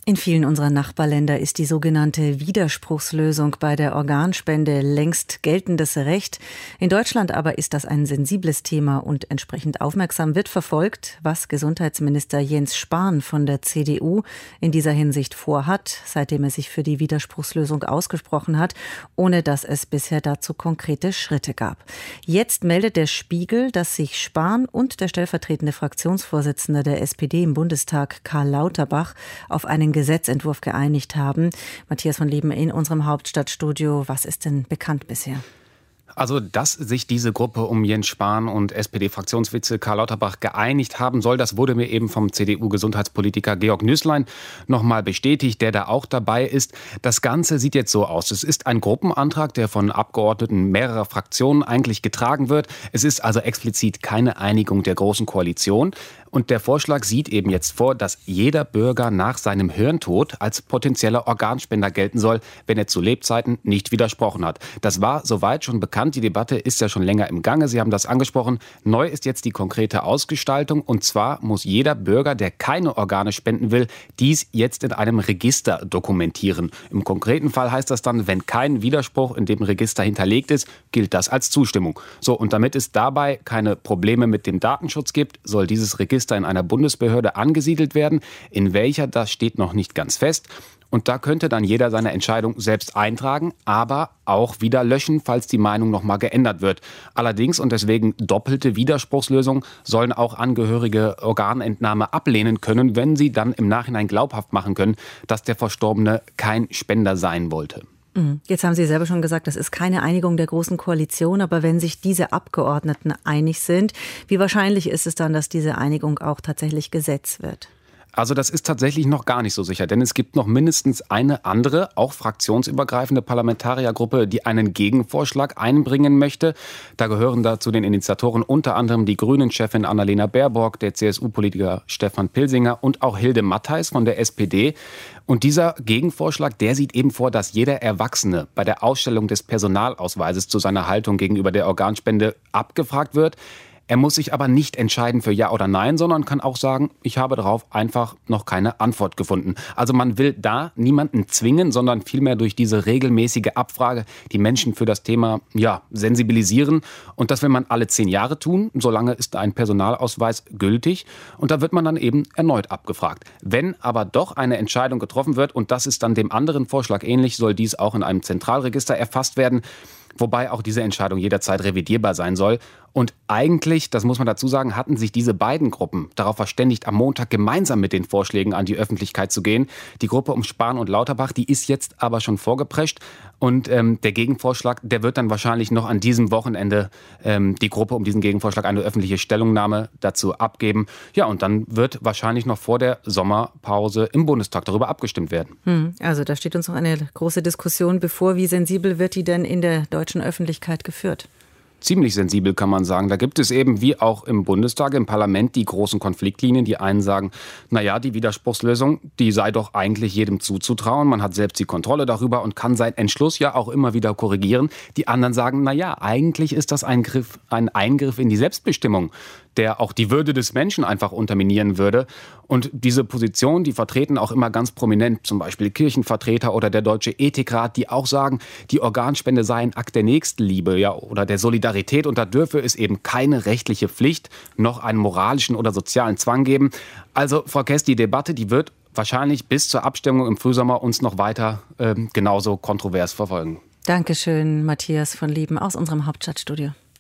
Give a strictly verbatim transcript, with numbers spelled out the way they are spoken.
In vielen unserer Nachbarländer ist die sogenannte Widerspruchslösung bei der Organspende längst geltendes Recht. In Deutschland aber ist das ein sensibles Thema und entsprechend aufmerksam wird verfolgt, was Gesundheitsminister Jens Spahn von der C D U in dieser Hinsicht vorhat, seitdem er sich für die Widerspruchslösung ausgesprochen hat, ohne dass es bisher dazu konkrete Schritte gab. Jetzt meldet der Spiegel, dass sich Spahn und der stellvertretende Fraktionsvorsitzende der S P D im Bundestag, Karl Lauterbach, auf einen Gesetzentwurf geeinigt haben. Matthias von Lieben in unserem Hauptstadtstudio. Was ist denn bekannt bisher? Also, dass sich diese Gruppe um Jens Spahn und S P D-Fraktionsvize Karl Lauterbach geeinigt haben soll, das wurde mir eben vom C D U-Gesundheitspolitiker Georg Nüßlein nochmal bestätigt, der da auch dabei ist. Das Ganze sieht jetzt so aus. Es ist ein Gruppenantrag, der von Abgeordneten mehrerer Fraktionen eigentlich getragen wird. Es ist also explizit keine Einigung der Großen Koalition. Und der Vorschlag sieht eben jetzt vor, dass jeder Bürger nach seinem Hirntod als potenzieller Organspender gelten soll, wenn er zu Lebzeiten nicht widersprochen hat. Das war soweit schon bekannt. Die Debatte ist ja schon länger im Gange. Sie haben das angesprochen. Neu ist jetzt die konkrete Ausgestaltung. Und zwar muss jeder Bürger, der keine Organe spenden will, dies jetzt in einem Register dokumentieren. Im konkreten Fall heißt das dann, wenn kein Widerspruch in dem Register hinterlegt ist, gilt das als Zustimmung. So, und damit es dabei keine Probleme mit dem Datenschutz gibt, soll dieses Register in einer Bundesbehörde angesiedelt werden. In welcher, das steht noch nicht ganz fest. Und da könnte dann jeder seine Entscheidung selbst eintragen, aber auch wieder löschen, falls die Meinung noch mal geändert wird. Allerdings, und deswegen doppelte Widerspruchslösung, sollen auch Angehörige Organentnahme ablehnen können, wenn sie dann im Nachhinein glaubhaft machen können, dass der Verstorbene kein Spender sein wollte. Jetzt haben Sie selber schon gesagt, das ist keine Einigung der Großen Koalition, aber wenn sich diese Abgeordneten einig sind, wie wahrscheinlich ist es dann, dass diese Einigung auch tatsächlich Gesetz wird? Also das ist tatsächlich noch gar nicht so sicher, denn es gibt noch mindestens eine andere, auch fraktionsübergreifende Parlamentariergruppe, die einen Gegenvorschlag einbringen möchte. Da gehören da zu den Initiatoren unter anderem die Grünen-Chefin Annalena Baerbock, der C S U-Politiker Stefan Pilsinger und auch Hilde Mattheis von der S P D. Und dieser Gegenvorschlag, der sieht eben vor, dass jeder Erwachsene bei der Ausstellung des Personalausweises zu seiner Haltung gegenüber der Organspende abgefragt wird. Er muss sich aber nicht entscheiden für Ja oder Nein, sondern kann auch sagen, ich habe darauf einfach noch keine Antwort gefunden. Also man will da niemanden zwingen, sondern vielmehr durch diese regelmäßige Abfrage die Menschen für das Thema ja, sensibilisieren. Und das will man alle zehn Jahre tun, solange ist ein Personalausweis gültig. Und da wird man dann eben erneut abgefragt. Wenn aber doch eine Entscheidung getroffen wird, und das ist dann dem anderen Vorschlag ähnlich, soll dies auch in einem Zentralregister erfasst werden. Wobei auch diese Entscheidung jederzeit revidierbar sein soll. Und eigentlich, das muss man dazu sagen, hatten sich diese beiden Gruppen darauf verständigt, am Montag gemeinsam mit den Vorschlägen an die Öffentlichkeit zu gehen. Die Gruppe um Spahn und Lauterbach, die ist jetzt aber schon vorgeprescht. Und ähm, der Gegenvorschlag, der wird dann wahrscheinlich noch an diesem Wochenende ähm, die Gruppe um diesen Gegenvorschlag eine öffentliche Stellungnahme dazu abgeben. Ja, und dann wird wahrscheinlich noch vor der Sommerpause im Bundestag darüber abgestimmt werden. Hm, also da steht uns noch eine große Diskussion bevor. Wie sensibel wird die denn in der deutschen Öffentlichkeit geführt? Ziemlich sensibel, kann man sagen. Da gibt es eben, wie auch im Bundestag, im Parlament, die großen Konfliktlinien. Die einen sagen, naja, die Widerspruchslösung, die sei doch eigentlich jedem zuzutrauen. Man hat selbst die Kontrolle darüber und kann seinen Entschluss ja auch immer wieder korrigieren. Die anderen sagen, naja, eigentlich ist das ein, Griff, ein Eingriff in die Selbstbestimmung, der auch die Würde des Menschen einfach unterminieren würde. Und diese Position, die vertreten auch immer ganz prominent, zum Beispiel Kirchenvertreter oder der Deutsche Ethikrat, die auch sagen, die Organspende sei ein Akt der Nächstenliebe, ja, oder der Solidarität. Und da dürfe es eben keine rechtliche Pflicht noch einen moralischen oder sozialen Zwang geben. Also, Frau Kess, die Debatte, die wird wahrscheinlich bis zur Abstimmung im Frühsommer uns noch weiter äh, genauso kontrovers verfolgen. Dankeschön, Matthias von Lieben aus unserem Hauptstadtstudio.